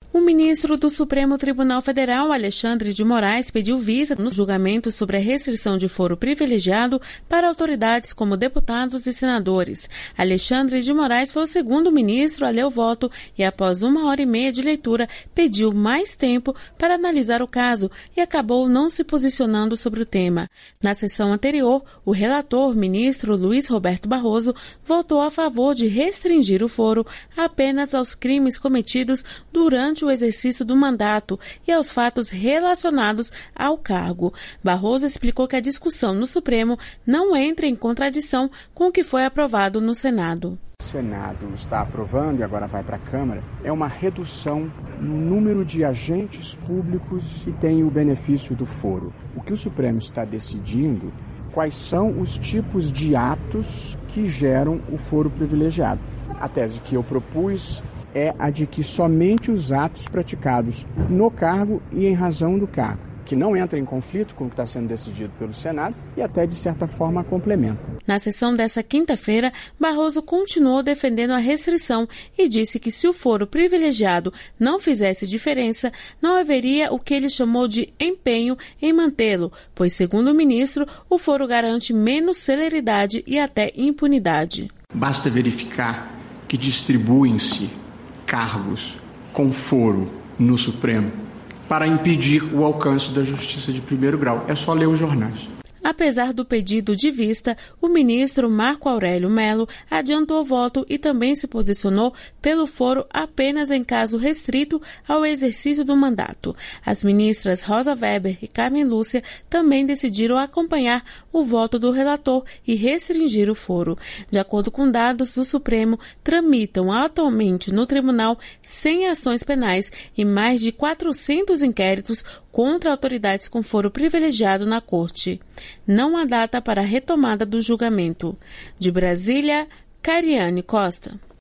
O ministro do Supremo Tribunal Federal, Alexandre de Moraes, pediu vista nos julgamentos sobre a restrição de foro privilegiado para autoridades como deputados e senadores. Alexandre de Moraes foi o segundo ministro a ler o voto e, após 1h30 de leitura, pediu mais tempo para analisar o caso e acabou não se posicionando sobre o tema. Na sessão anterior, o relator, ministro Luiz Roberto Barroso, votou a favor de restringir o foro apenas aos crimes cometidos durante o exercício do mandato e aos fatos relacionados ao cargo. Barroso explicou que a discussão no Supremo não entra em contradição com o que foi aprovado no Senado. O Senado está aprovando e agora vai para a Câmara, é uma redução no número de agentes públicos que têm o benefício do foro. O que o Supremo está decidindo, quais são os tipos de atos que geram o foro privilegiado. A tese que eu propus é a de que somente os atos praticados no cargo e em razão do cargo, que não entra em conflito com o que está sendo decidido pelo Senado e até, de certa forma, complementa. Na sessão dessa quinta-feira, Barroso continuou defendendo a restrição e disse que se o foro privilegiado não fizesse diferença, não haveria o que ele chamou de empenho em mantê-lo, pois, segundo o ministro, o foro garante menos celeridade e até impunidade. Basta verificar que distribuem-se cargos com foro no Supremo para impedir o alcance da justiça de primeiro grau. É só ler os jornais. Apesar do pedido de vista, o ministro Marco Aurélio Mello adiantou o voto e também se posicionou pelo foro apenas em caso restrito ao exercício do mandato. As ministras Rosa Weber e Carmen Lúcia também decidiram acompanhar o voto do relator e restringir o foro. De acordo com dados do Supremo, tramitam atualmente no tribunal 100 ações penais e mais de 400 inquéritos contra autoridades com foro privilegiado na Corte. Não há data para a retomada do julgamento. De Brasília, Cariane Costa.